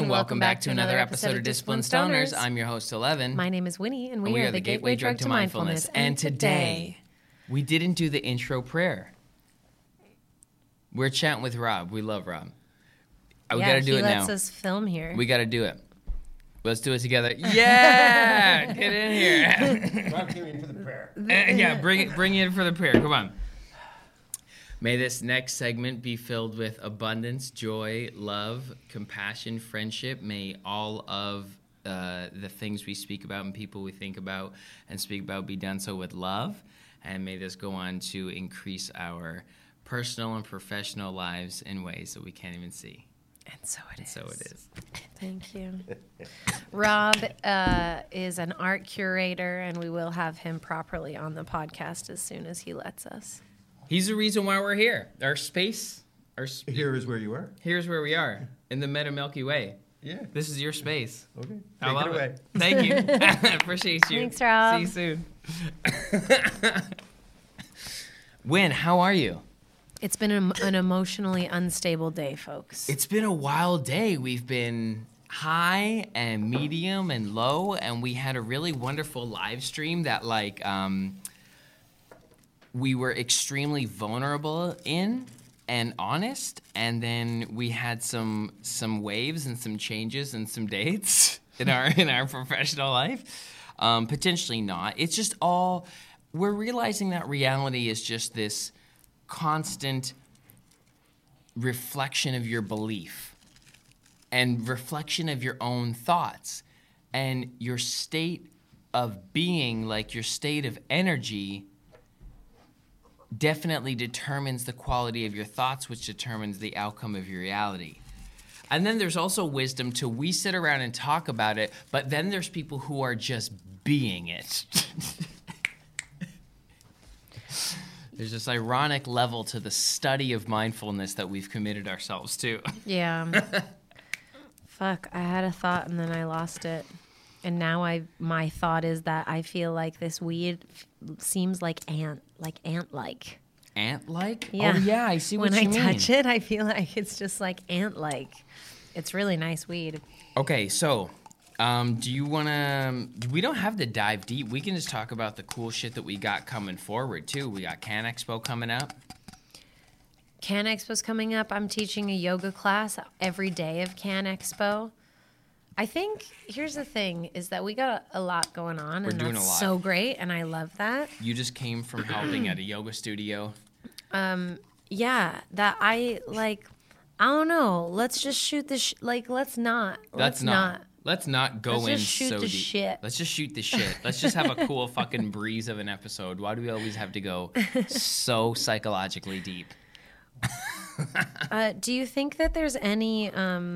and welcome back to another episode of Disciplined Stoners. I'm your host, 11. My name is Winnie, and we are the Gateway Drug to Mindfulness. And today, we didn't do the intro prayer. We're chatting with Rob. We love Rob. We got to do it now. He lets us film here. We got to do it. Let's do it together. Yeah! Get in here. Rob came in for the prayer. Yeah, bring it in for the prayer. Come on. May this next segment be filled with abundance, joy, love, compassion, friendship. May all of the things we speak about and people we think about and speak about be done so with love. And may this go on to increase our personal and professional lives in ways that we can't even see. And so it is. So it is. Thank you. Rob is an art curator, and we will have him properly on the podcast as soon as he lets us. He's the reason why we're here. Our space. Here is where you are. Here's where we are, in the Meta Milky Way. Yeah. This is your space. Okay. I love Take it away. it. Thank you. Appreciate you. Thanks, Rob. See you soon. Win, how are you? It's been an emotionally unstable day, folks. It's been a wild day. We've been high and medium and low, and we had a really wonderful live stream that, we were extremely vulnerable in and honest, and then we had some waves and some changes and some dates in our professional life. Potentially not. It's just all, we're realizing that reality is just this constant reflection of your belief and reflection of your own thoughts, and your state of being, like your state of energy, definitely determines the quality of your thoughts, which determines the outcome of your reality. And then there's also wisdom to, we sit around and talk about it, but then there's people who are just being it. There's this ironic level to the study of mindfulness that we've committed ourselves to. Yeah. Fuck, I had a thought and then I lost it. And now my thought is that I feel like this weed seems like ant-like. Ant-like? Yeah. Oh, yeah, I see what you mean. When I touch it, I feel like it's just like ant-like. It's really nice weed. Okay, so do you want to... We don't have to dive deep. We can just talk about the cool shit that we got coming forward, too. We got Can Expo coming up. Can Expo's coming up. I'm teaching a yoga class every day of Can Expo. I think, here's the thing, is that we got a lot going on, We're and doing that's a lot. so great, and I love that. You just came from helping at a yoga studio. Yeah, that I don't know. Let's just shoot the let's not. Let's not go Let's in just shoot so the deep. shit. Let's just shoot the shit. Let's just have a cool fucking breeze of an episode. Why do we always have to go so psychologically deep? Do you think that there's any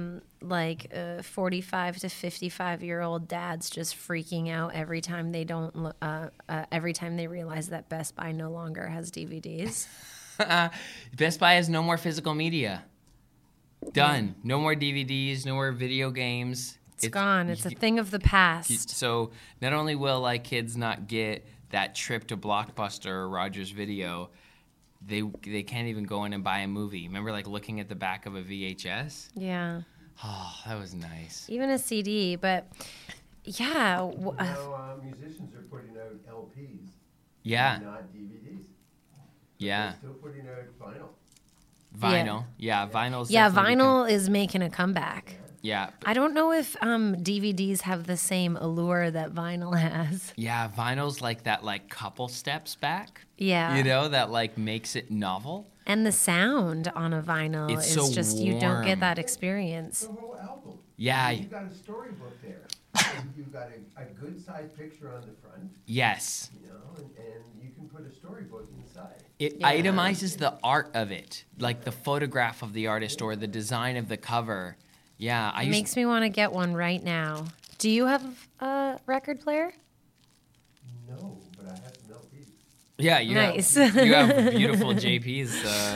45 to 55-year-old dads just freaking out every time they every time they realize that Best Buy no longer has DVDs? Best Buy has no more physical media. Done. No more DVDs, no more video games. It's gone. It's a thing of the past. So not only will kids not get that trip to Blockbuster or Rogers Video, they can't even go in and buy a movie. Remember looking at the back of a VHS? Yeah. Oh, that was nice. Even a CD, but yeah. Now musicians are putting out LPs. Yeah. Not DVDs. Yeah. They're still putting out vinyl. Vinyl. Yeah, vinyl's Yeah, definitely vinyl is making a comeback. Yeah. I don't know if DVDs have the same allure that vinyl has. Yeah, vinyl's like that couple steps back. Yeah. You know, that makes it novel. And the sound on a vinyl It's is so just, you don't get warm. that experience. The whole album. Yeah. You've got a storybook there. You've got a good sized picture on the front. Yes. You know, and you can put a storybook inside. It itemizes the art of it, like the photograph of the artist or the design of the cover. Yeah, It makes me want to get one right now. Do you have a record player? No, but I have some LPs. Yeah, Nice. You have beautiful JPs.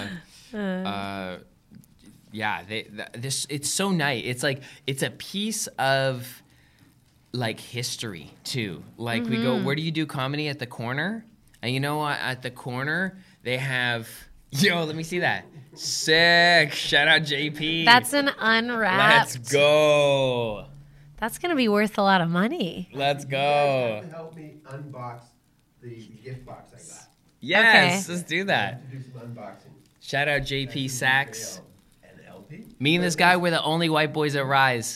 It's so nice. It's a piece of history too. We go, where do you do comedy? At the Corner? And you know what? At the Corner, they have Yo, let me see that. Sick. Shout out JP. That's an unwrapped. Let's go. That's gonna be worth a lot of money. Let's You guys have go. to help me unbox the gift box I got. Yes, let's do I that. have to do some unboxing. Shout out JP Sachs. And LP. Me and this guy were the only white boys at Rise.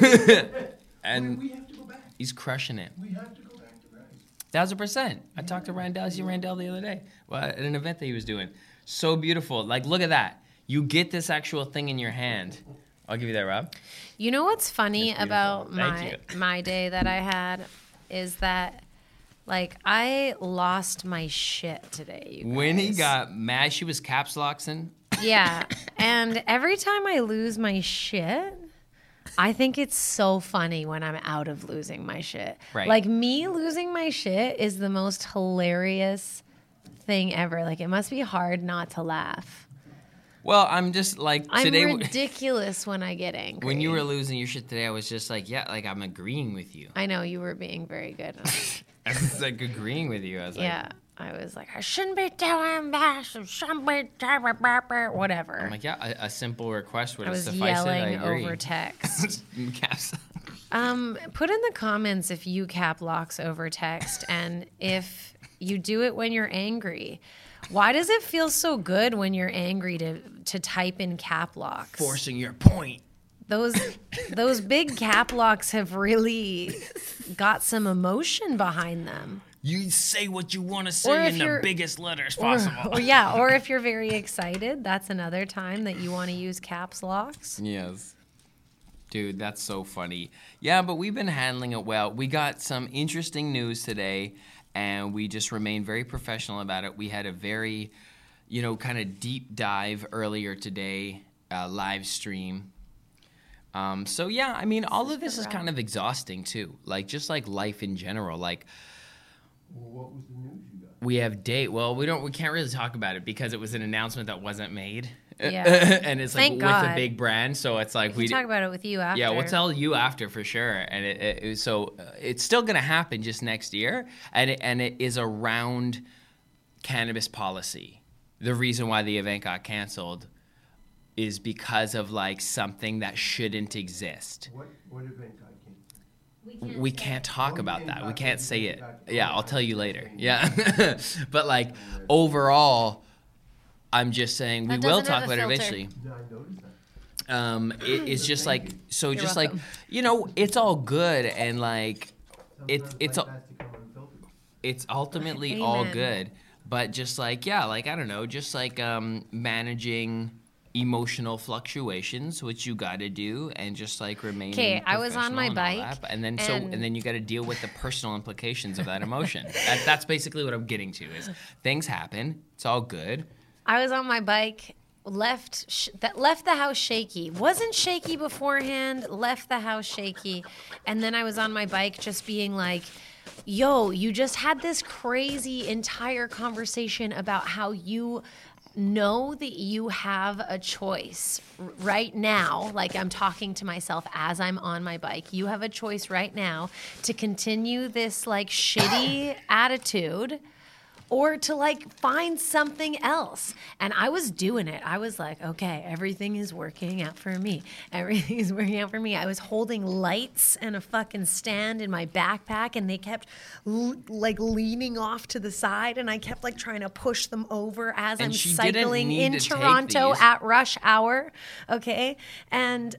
And we have to go back. he's crushing it. We have to go back to Rise. 1000%. I talked to Randall. I see Randall the other day. Well, at an event that he was doing. So beautiful. Like, look at that. You get this actual thing in your hand. I'll give you that, Rob. You know what's funny That's about beautiful. Thank my day that I had is that like I lost my shit today. You When he guys. got mad, she was caps locking. Yeah, and every time I lose my shit, I think it's so funny when I'm out of losing my shit. Right. Like me losing my shit is the most hilarious thing ever. Like it must be hard not to laugh. Well, I'm just like I'm today. ridiculous when I get angry. When you were losing your shit today, I was just like, yeah, like I'm agreeing with you. I know you were being very good. I was like agreeing with you. I was like, Yeah, I was like, I shouldn't be doing this. I shouldn't be whatever. I'm like, yeah, a simple request would I have was sufficed. yelling I agree. over text. Caps. Put in the comments if you cap locks over text and if you do it when you're angry. Why does it feel so good when you're angry to type in cap locks? Forcing your point. Those big cap locks have really got some emotion behind them. You say what you want to Or say if in the you're- biggest letters possible. Or if you're very excited, that's another time that you want to use caps locks. Yes. Dude, that's so funny. Yeah, but we've been handling it well. We got some interesting news today, and we just remained very professional about it. We had a very, kind of deep dive earlier today, live stream. So, yeah, I mean, all of this is kind of exhausting, too. Like, just like life in general. Like, Well, what was the news you got? we have date. Well, we can't really talk about it because it was an announcement that wasn't made. Yeah. And it's like Thank with God. a big brand, so it's like We can talk about it with you after. Yeah, we'll tell you after for sure. And it's still going to happen just next year. And it is around cannabis policy. The reason why the event got canceled is because of like something that shouldn't exist. What event got canceled? We can't talk about that. We can't say it. Exactly. Yeah, I'll tell you later. Yeah. But like overall, I'm just saying we That will doesn't talk have a about it filter. eventually. No, I noticed that. It's just like so You're just welcome. like it's all good and like it's Sometimes life a- has to come unfiltered. it's ultimately all Amen. good, but just like I don't know, just like managing emotional fluctuations, which you got to do, and just like remaining. 'Kay, I was on my professional and all bike, that, and then and- and then you got to deal with the personal implications of that emotion. That's basically what I'm getting to. Is things happen, it's all good. I was on my bike, left the house shaky. Wasn't shaky beforehand, left the house shaky. And then I was on my bike just being like, yo, you just had this crazy entire conversation about how you know that you have a choice right now. Like I'm talking to myself as I'm on my bike. You have a choice right now to continue this like shitty attitude or to like find something else. And I was doing it. I was like, okay, everything is working out for me. Everything is working out for me. I was holding lights and a fucking stand in my backpack and they kept like leaning off to the side and I kept like trying to push them over as And I'm she didn't cycling need in to take Toronto these. at rush hour. Okay. And,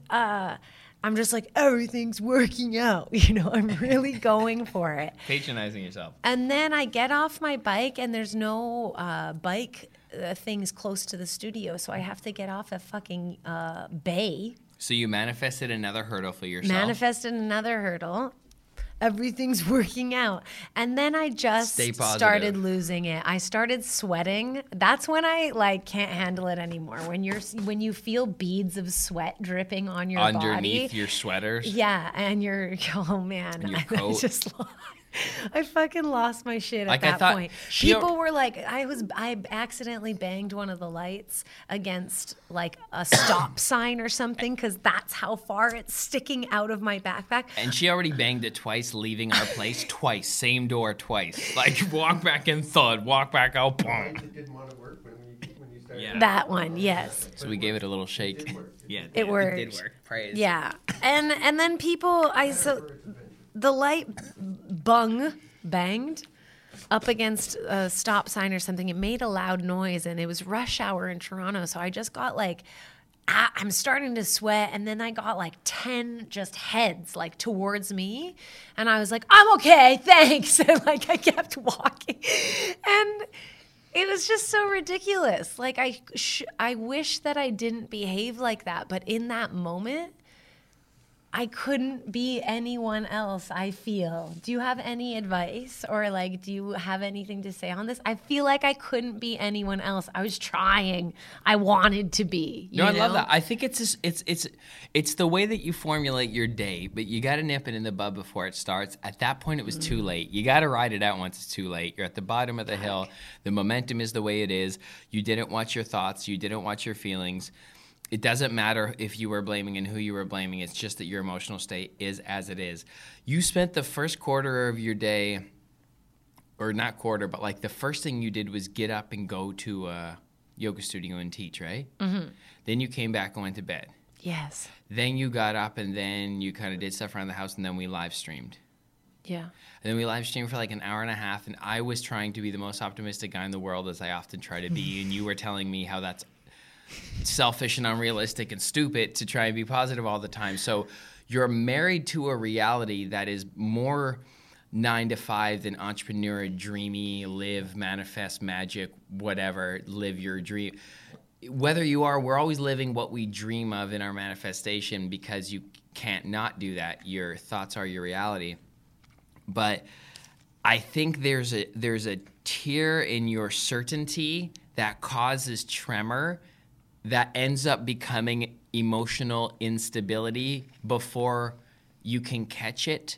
I'm just like, everything's working out. I'm really going for it. Patronizing yourself. And then I get off my bike, and there's no bike things close to the studio, so I have to get off at fucking Bay. So you manifested another hurdle for yourself. Manifested another hurdle. Everything's working out. And then I just Stay positive. started losing it. I started sweating. That's when I like can't handle it anymore. When you feel beads of sweat dripping on your Underneath body. your sweaters. Yeah, and oh man, And your I coat. I fucking lost my shit Like, at I that thought point. she People were like, I accidentally banged one of the lights against like a stop sign or something because that's how far it's sticking out of my backpack. And she already banged it twice, leaving our place twice. Same door twice. Like, walk back in thud, walk back out, boom. It didn't want to work when you started Yeah. That one, yes. So we gave it a little shake. Yeah, It worked. It did work. Praise. Yeah. And then people, the light banged up against a stop sign or something. It made a loud noise, and it was rush hour in Toronto. So I just got like, I'm starting to sweat, and then I got like 10 just heads like towards me, and I was like, I'm okay, thanks. And like I kept walking, and it was just so ridiculous. Like I wish that I didn't behave like that, but in that moment, I couldn't be anyone else, I feel. Do you have any advice, or like, do you have anything to say on this? I feel like I couldn't be anyone else. I was trying. I wanted to be. I love that. I think it's the way that you formulate your day, but you got to nip it in the bud before it starts. At that point, it was too late. You got to ride it out once it's too late. You're at the bottom of the hill. The momentum is the way it is. You didn't watch your thoughts. You didn't watch your feelings. It doesn't matter if you were blaming and who you were blaming. It's just that your emotional state is as it is. You spent the first quarter of your day, or not quarter, but like the first thing you did was get up and go to a yoga studio and teach, right? Mm-hmm. Then you came back and went to bed. Yes. Then you got up and then you kind of did stuff around the house, and then we live streamed. Yeah. And then we live streamed for like an hour and a half, and I was trying to be the most optimistic guy in the world, as I often try to be, and you were telling me how that's selfish and unrealistic and stupid to try and be positive all the time. So you're married to a reality that is more 9 to 5 than entrepreneur, dreamy, live, manifest, magic, whatever, live your dream. Whether you are, we're always living what we dream of in our manifestation, because you can't not do that. Your thoughts are your reality. But I think there's a tier in your certainty that causes tremor that ends up becoming emotional instability before you can catch it,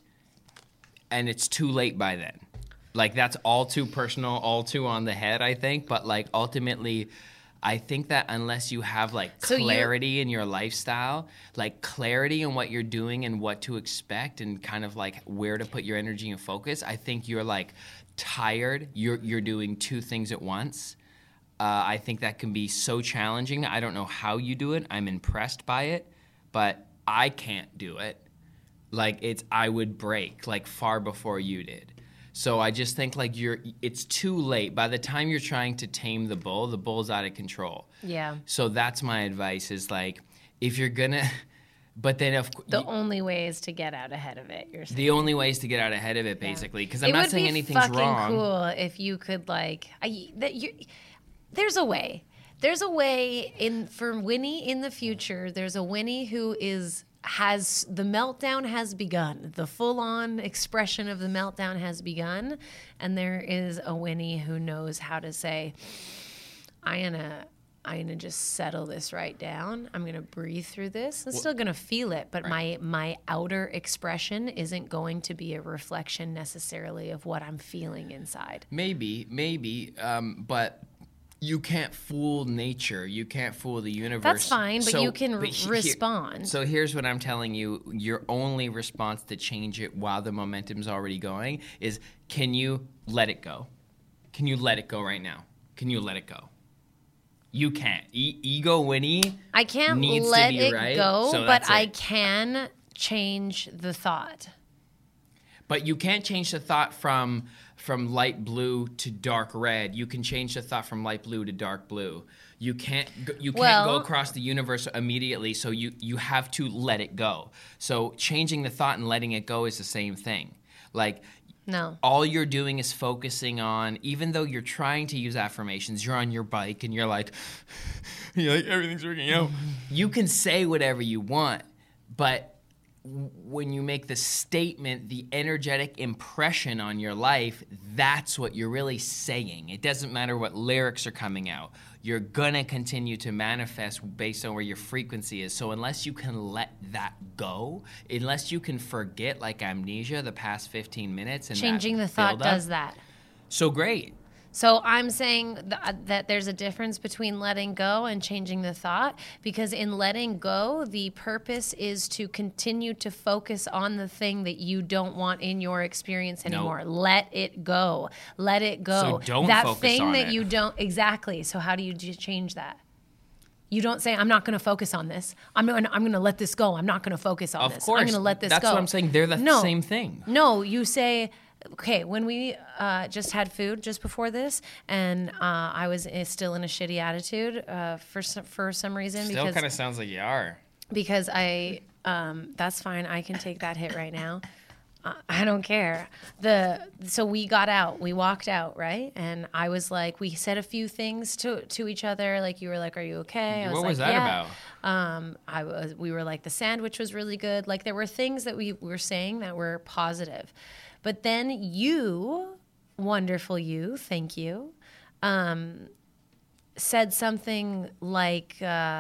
and it's too late by then. Like, that's all too personal, all too on the head, I think, but like ultimately I think that unless you have like clarity in your lifestyle, like clarity in what you're doing and what to expect and kind of like where to put your energy and focus, I think you're like tired, you're doing two things at once. I think that can be so challenging. I don't know how you do it. I'm impressed by it, but I can't do it. Like, I would break like far before you did. So I just think like it's too late. By the time you're trying to tame the bull's out of control. Yeah. So that's my advice is like, if you're gonna, but then the only way is to get out ahead of it. You're saying. The only way is to get out ahead of it, basically, because I'm not saying anything's wrong. It would be fucking cool if you could like there's a way. There's a way for Winnie in the future. There's a Winnie who has the meltdown has begun. The full-on expression of the meltdown has begun, and there is a Winnie who knows how to say, I'm gonna just settle this right down. I'm gonna breathe through this. I'm still gonna feel it, but right. my outer expression isn't going to be a reflection necessarily of what I'm feeling inside. Maybe, but you can't fool nature. You can't fool the universe. That's fine, but you can respond. So here's what I'm telling you. Your only response to change it while the momentum's already going is, can you let it go? Can you let it go right now? Can you let it go? You can't. Ego Winnie I can't needs let to be it right, go, so but I can change the thought. But you can't change the thought from light blue to dark red. You can change the thought from light blue to dark blue. You can't go across the universe immediately, so you have to let it go. So changing the thought and letting it go is the same thing. Like, no. All you're doing is focusing on, even though you're trying to use affirmations, you're on your bike and you're like everything's working out. You can say whatever you want, but when you make the statement, the energetic impression on your life, that's what you're really saying. It doesn't matter what lyrics are coming out. You're going to continue to manifest based on where your frequency is. So unless you can let that go, unless you can forget, like amnesia, the past 15 minutes. And changing the thought does that. So great. So I'm saying that there's a difference between letting go and changing the thought, because in letting go, the purpose is to continue to focus on the thing that you don't want in your experience anymore. Nope. Let it go. Let it go. So don't that focus thing on that it. you don't exactly. So how do you change that? You don't say, I'm not going to focus on this. I'm going to let this go. I'm not going to focus on Of this. course. I'm going to let this That's go. what I'm saying. They're the No. same thing. No, you say, okay, when we just had food just before this, and I was still in a shitty attitude for some reason. Still kind of sounds like you are. Because that's fine. I can take that hit right now. I don't care. So we got out. We walked out, right? And I was like, we said a few things to each other. Like, you were like, "Are you okay?" I What was like, that yeah. about? We were like, the sandwich was really good. Like, there were things that we were saying that were positive. But then you, wonderful you, thank you, said something like,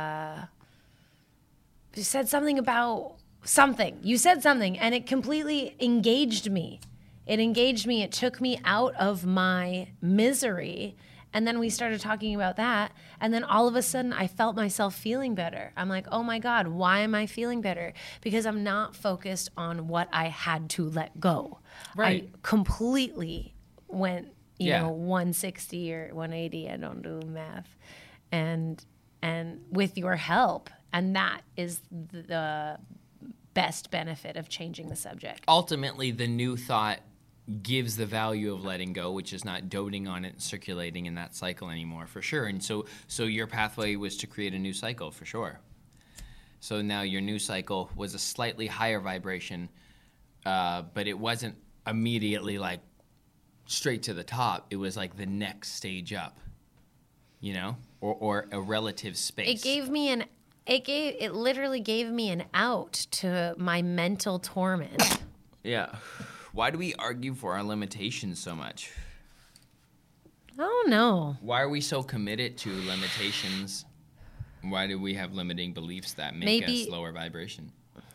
you said something about something. You said something, and it completely engaged me. It engaged me. It took me out of my misery. And then we started talking about that. And then all of a sudden, I felt myself feeling better. I'm like, oh my God, why am I feeling better? Because I'm not focused on what I had to let go. Right. I completely went, you Yeah. know, 160 or 180. I don't do math. And with your help. And that is the best benefit of changing the subject. Ultimately, the new thought gives the value of letting go, which is not doting on it and circulating in that cycle anymore, for sure. And so your pathway was to create a new cycle, for sure. So now your new cycle was a slightly higher vibration, but it wasn't immediately like straight to the top. It was like the next stage up, you know, or a relative space. It literally gave me an out to my mental torment. Yeah. Why do we argue for our limitations so much? I don't know. Why are we so committed to limitations? Why do we have limiting beliefs that make Maybe- us lower vibration?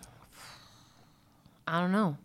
I don't know.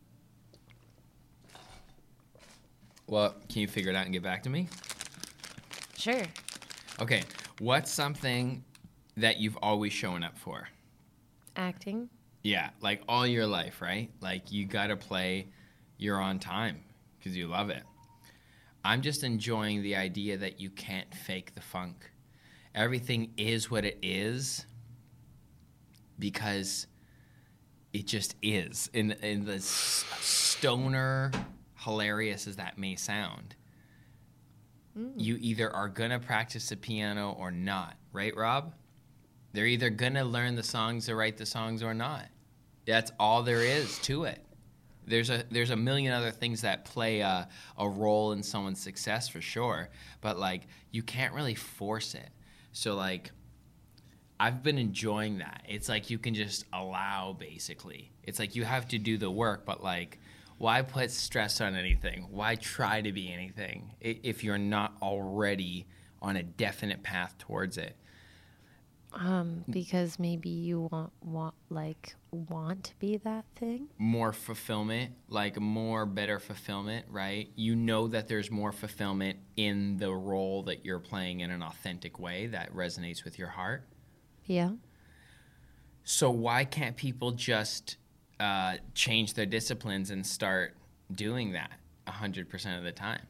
Well, can you figure it out and get back to me? Sure. Okay. What's something that you've always shown up for? Acting. Yeah, like all your life, right? Like you got to play you're on time because you love it. I'm just enjoying the idea that you can't fake the funk. Everything is what it is because it just is. In the stoner, hilarious as that may sound, you either are going to practice the piano or not, right, Rob? They're either going to learn the songs or write the songs or not. That's all there is to it. There's a million other things that play a role in someone's success for sure, but like you can't really force it. So like I've been enjoying that. It's like you can just allow, basically. It's like you have to do the work, but like why put stress on anything? Why try to be anything if you're not already on a definite path towards it? Because maybe you want to be that thing. More fulfillment, like more better fulfillment, right? You know that there's more fulfillment in the role that you're playing in an authentic way that resonates with your heart. Yeah. So why can't people just change their disciplines and start doing that 100% of the time?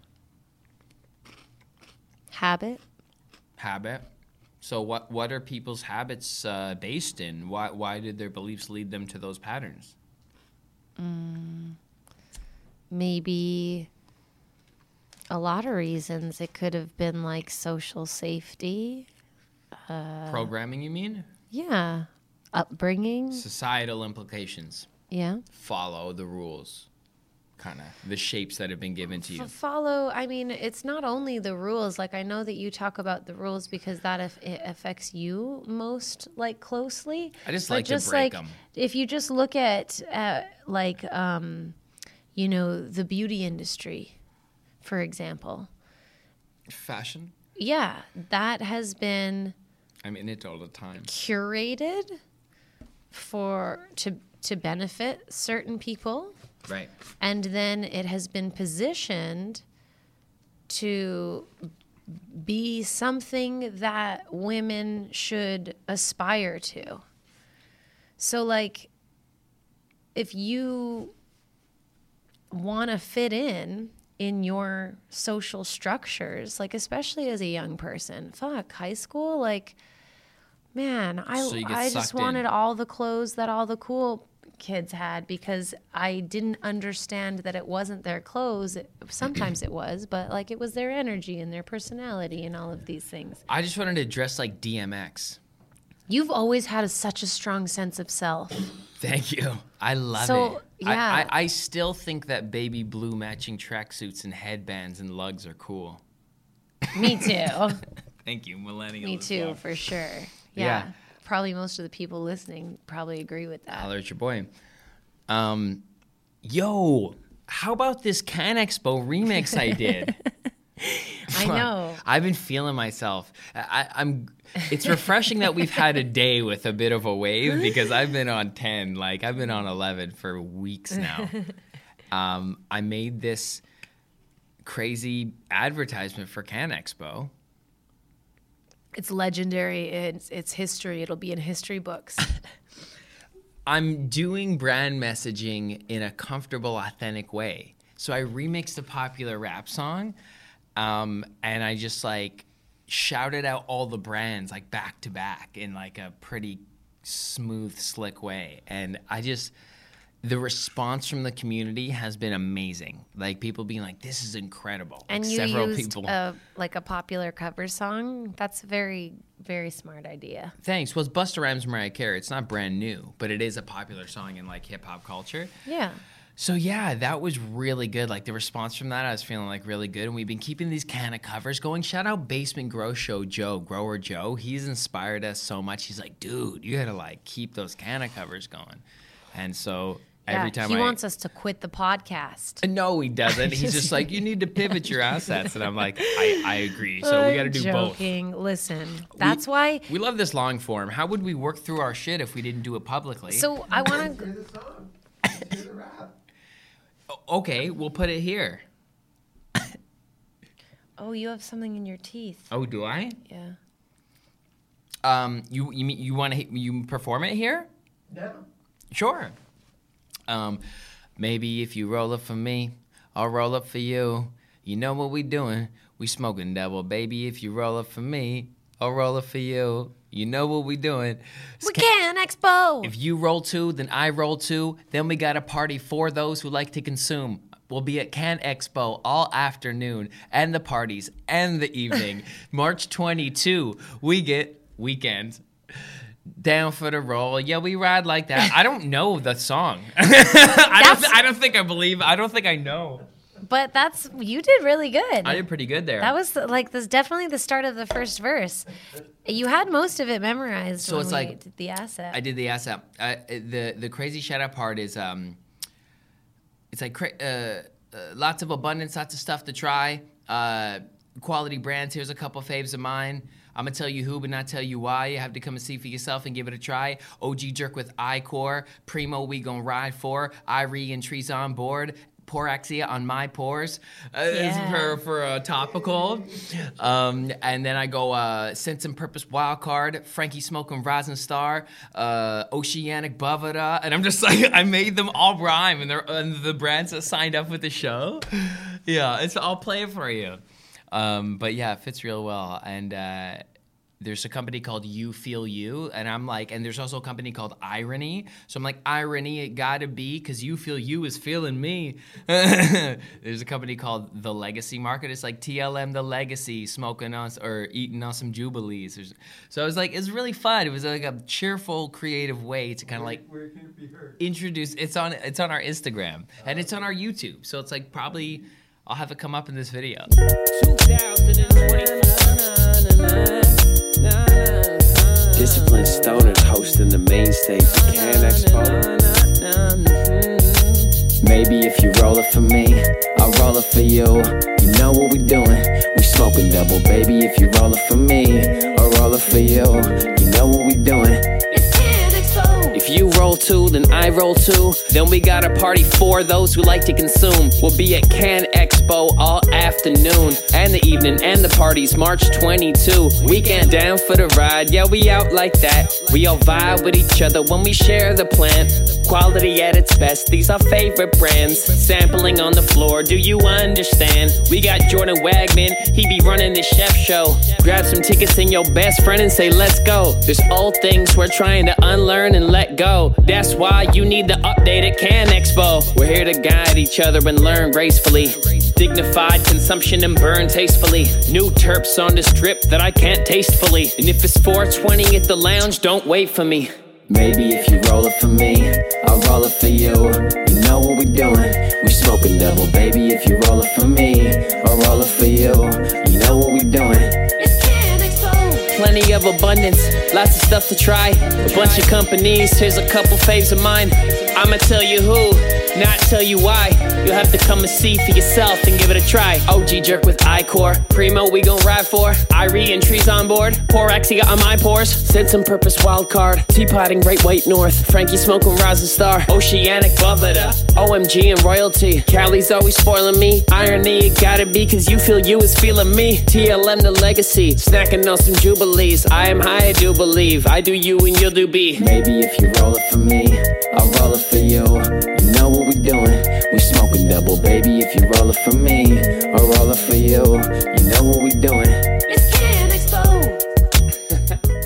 Habit. So what are people's habits based in? Why did their beliefs lead them to those patterns? Maybe a lot of reasons. It could have been like social safety. Programming, you mean? Yeah. Upbringing. Societal implications. Yeah. Follow the rules. Kind of the shapes that have been given to you. I mean, it's not only the rules. Like, I know that you talk about the rules because that it affects you most, like, closely. I just But like to break them. If you just look at, you know, the beauty industry, for example. Fashion? Yeah, that has been I'm in it all the time. curated to benefit certain people. Right. And then it has been positioned to be something that women should aspire to. So, like, if you want to fit in your social structures, like, especially as a young person, high school, like, man, I just wanted all the clothes that all the cool kids had because I didn't understand that it wasn't their clothes. Sometimes it was, but like it was their energy and their personality and all of these things. I just wanted to dress like DMX. You've always had such a strong sense of self. Thank you. I love it. Yeah. I still think that baby blue matching tracksuits and headbands and lugs are cool. Me too. Thank you, millennial. Me too, for sure. Yeah. Probably most of the people listening probably agree with that. Holler at your boy. Yo, how about this Can Expo remix I did? I know. I've been feeling myself. It's refreshing that we've had a day with a bit of a wave because I've been on 10, like I've been on 11 for weeks now. I made this crazy advertisement for Can Expo. It's legendary. It's history. It'll be in history books. I'm doing brand messaging in a comfortable, authentic way. So I remixed a popular rap song, and I just like shouted out all the brands like back to back in like a pretty smooth, slick way. And the response from the community has been amazing. Like people being like, "This is incredible." And like, you several used people a popular cover song. That's a very, very smart idea. Thanks. Well, it's Busta Rhymes, Mariah Carey. It's not brand new, but it is a popular song in like hip hop culture. Yeah. So yeah, that was really good. Like the response from that, I was feeling like really good. And we've been keeping these kind of covers going. Shout out Basement Grow Show Grower Joe. He's inspired us so much. He's like, dude, you gotta like keep those can of covers going. And so every time he wants us to quit the podcast. No, he doesn't. He's just like, you need to pivot your assets. And I'm like, I agree. So we got to do joking. Both. Listen, that's why. We love this long form. How would we work through our shit if we didn't do it publicly? So I want to. Hear the song. Hear the rap. Okay, we'll put it here. Oh, you have something in your teeth. Oh, do I? Yeah. You want to perform it here? No. Sure. Maybe if you roll up for me, I'll roll up for you. You know what we doing? We smoking double, baby. If you roll up for me, I'll roll up for you. You know what we doing? We Can Expo. If you roll two, then I roll two. Then we got a party for those who like to consume. We'll be at Can Expo all afternoon and the parties and the evening. March 22, we get weekends. Down for the roll. Yeah, we ride like that. I don't know the song. I don't think I know. But you did really good. I did pretty good there. That was definitely the start of the first verse. You had most of it memorized. So it's like did the asset. I did the asset. The crazy shout out part is it's like lots of abundance, lots of stuff to try. Quality brands. Here's a couple faves of mine. I'm going to tell you who, but not tell you why. You have to come and see for yourself and give it a try. OG Jerk with I-Core. Primo, we gon' ride for. Irie and Trees on board. Poraxia on my pores for a topical. And then I go Sense and Purpose Wildcard, Frankie Smoking Rising Star, Oceanic Bavada. And I'm just like, I made them all rhyme. And the brands that signed up with the show. Yeah, I'll play it for you. But yeah, it fits real well. And there's a company called You Feel You, and I'm like, and there's also a company called Irony. So I'm like, Irony, it gotta be, because You Feel You is feeling me. There's a company called The Legacy Market. It's like TLM The Legacy, smoking us or eating on some Jubilees. So I was like, it's really fun. It was like a cheerful, creative way to kind of like Where can it be heard? introduce. It's on our Instagram, and it's on our YouTube. So it's like probably I'll have it come up in this video. 2020. Disciplined stoners hosting the main stage of Can Expo. Maybe if you roll it for me, I'll roll it for you. You know what we doing? We smoking double, baby. If you roll it for me, I'll roll it for you. You know what we doing? It's Can Expo. If you roll too, then I roll too. Then we got a party for those who like to consume. We'll be at Can Expo all afternoon and the evening, and the party's March 22. Weekend down for the ride, yeah, we out like that. We all vibe with each other when we share the plant. Quality at its best, these are favorite brands. Sampling on the floor, do you understand? We got Jordan Wagman, he be running the chef show. Grab some tickets and your best friend and say let's go. There's old things we're trying to unlearn and let go. That's why you need the updated Can Expo. We're here to guide each other and learn gracefully. Dignified consumption and burn tastefully. New terps on the strip that I can't taste fully. And if it's 420 at the lounge, don't wait for me. Maybe if you roll it for me, I'll roll it for you. You know what we doing, we smoking double. Baby, if you roll it for me, I'll roll it for you. You know what we doing. It's Can Expo. Plenty of abundance, lots of stuff to try. A bunch of companies, here's a couple faves of mine. I'ma tell you who, not tell you why. You'll have to come and see for yourself and give it a try. OG Jerk with Icor, Primo we gon' ride for. Irie and Trees on board, Poraxia on my pores. Sense and Purpose Wild Card, Teapotting Great White North. Frankie smoking Rosin Star, Oceanic Bubbler, OMG and Royalty. Callie's always spoiling me, irony it gotta be cause you feel you is feeling me. TLM the legacy, snacking on some Jubilees. I am high, I do believe, I do you and you'll do B. Maybe if you roll it for me, I'll roll it for you. You know what we doing, we smoking double. Baby, if you roll it for me, I'll roll it for you. You know what we doing. It's Can Expo.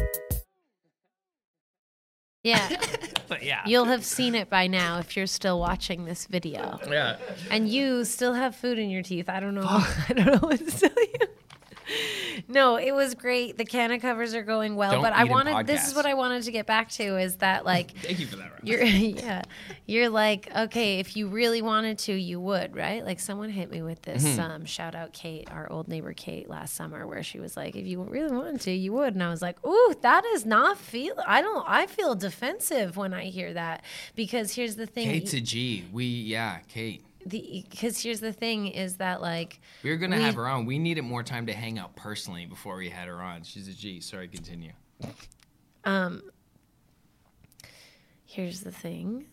Yeah. But yeah. You'll have seen it by now if you're still watching this video. Yeah. And you still have food in your teeth. I don't know. I don't know what to tell you. No, it was great. The Canna covers are going well, Don't but I eat in wanted. This is podcasts. what I wanted to get back to is that like Thank you for that, Rob. you're like, okay, if you really wanted to, you would, right? Like someone hit me with this shout out Kate, our old neighbor Kate last summer, where she was like, if you really wanted to, you would. And I was like, ooh, that is not I feel defensive when I hear that, because here's the thing. Kate's a G. Kate. Because here's the thing is that like We were gonna have her on. We needed more time to hang out personally before we had her on. She's a G. Sorry, continue. Here's the thing.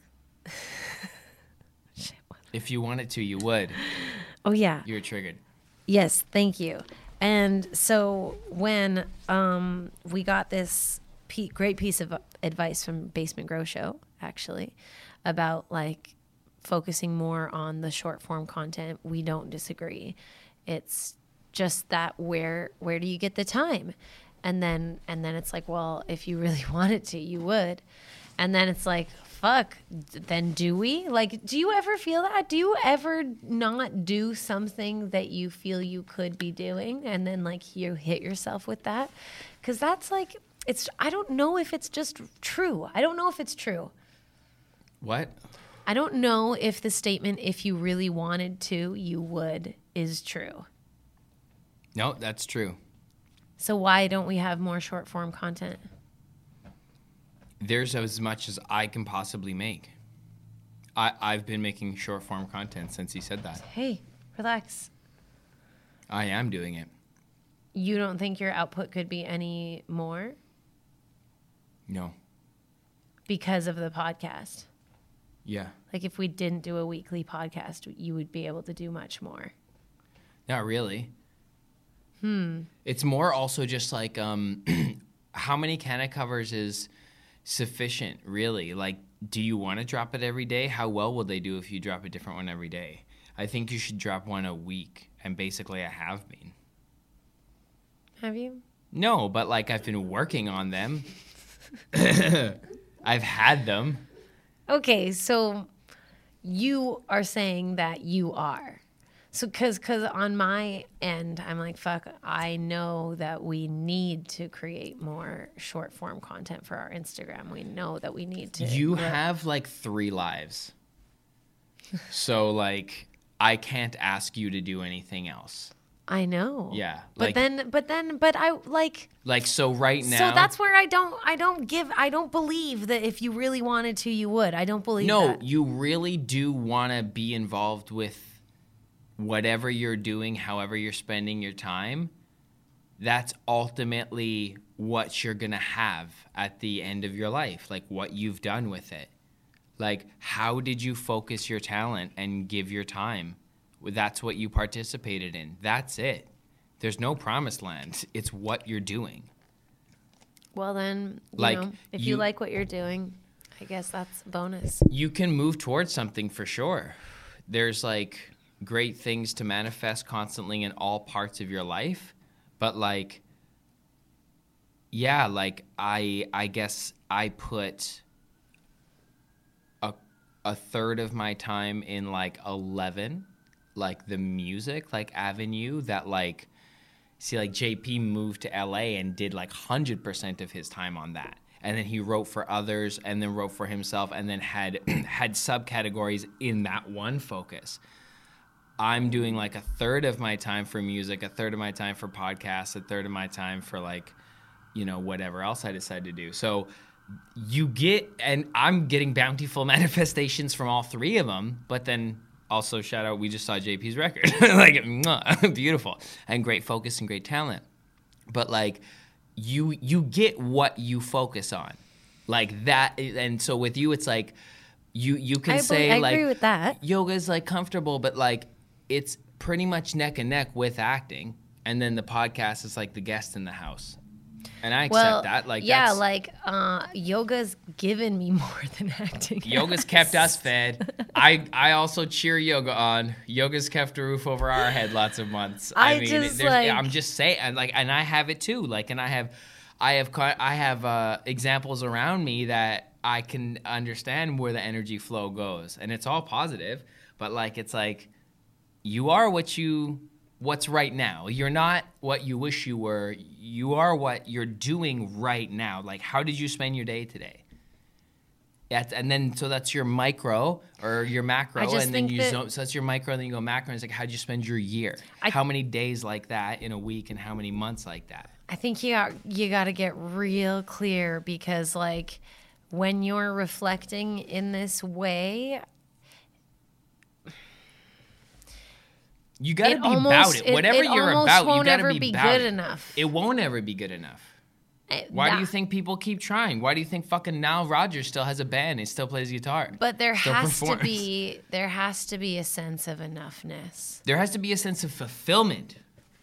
Shit, what? If you wanted to, you would. Oh yeah. You're triggered. Yes, thank you. And so when we got this great piece of advice from Basement Grow Show, actually, about like focusing more on the short form content, we don't disagree. It's just that where do you get the time? And then it's like, well, if you really wanted to, you would. And then it's like, fuck, then do we? Like, do you ever feel that? Do you ever not do something that you feel you could be doing and then like you hit yourself with that? Because that's like, I don't know if it's just true. I don't know if it's true. What? I don't know if the statement, if you really wanted to, you would, is true. No, that's true. So why don't we have more short form content? There's as much as I can possibly make. I've been making short form content since he said that. Hey, relax. I am doing it. You don't think your output could be any more No. because of the podcast? Yeah. Like if we didn't do a weekly podcast, you would be able to do much more. Not really. It's more also just like how many Canna covers is sufficient, really? Like, do you want to drop it every day? How well will they do if you drop a different one every day? I think you should drop one a week, and basically I have been. Have you? No, but like I've been working on them. I've had them. Okay, so you are saying that you are. So, cause on my end, I'm like, fuck, I know that we need to create more short form content for our Instagram. We know that we need to. You have like 3 lives. So like I can't ask you to do anything else. I know. Yeah. But I like. Like, so right now. So that's where I don't believe that if you really wanted to, you would. I don't believe that. No, you really do want to be involved with whatever you're doing, however you're spending your time. that's ultimately what you're gonna have at the end of your life, like what you've done with it. Like, how did you focus your talent and give your time? That's what you participated in. That's it. There's no promised land. It's what you're doing. Well, then, Like, if you like what you're doing, I guess that's a bonus. You can move towards something for sure. There's like great things to manifest constantly in all parts of your life. But like, yeah, like I guess I put a third of my time in like 11, like the music, like avenue that like, see, like JP moved to LA and did like 100% of his time on that. And then he wrote for others and then wrote for himself and then had subcategories in that one focus. I'm doing like a third of my time for music, a third of my time for podcasts, a third of my time for like, whatever else I decide to do. So you get, and I'm getting bountiful manifestations from all three of them, but then also shout out, we just saw JP's record. Like, mwah, beautiful. And great focus and great talent. But like, you get what you focus on. Like that, and so with you, it's like, you can say like, I agree with that. Yoga's like comfortable, but like, it's pretty much neck and neck with acting. And then the podcast is like the guest in the house. And I accept that. Like, yeah, like yoga's given me more than acting. Yoga's kept us fed. I also cheer yoga on. Yoga's kept a roof over our head lots of months. I'm just saying, like, and I have it too. Like, and I have examples around me that I can understand where the energy flow goes, and it's all positive. But like, it's like you are what's right now. You're not what you wish you were. You are what you're doing right now. Like, how did you spend your day today? So that's your micro or your macro, and then so that's your micro, and then you go macro, and it's like, how did you spend your year? How many days like that in a week, and how many months like that? I think you got to get real clear, because like when you're reflecting in this way, you got to be about it. Whatever you're about, you got to be about it. Good enough. It won't ever be good enough. Why do you think people keep trying? Why do you think fucking Nile Rodgers still has a band and still plays guitar? But there has to be a sense of enoughness. There has to be a sense of fulfillment.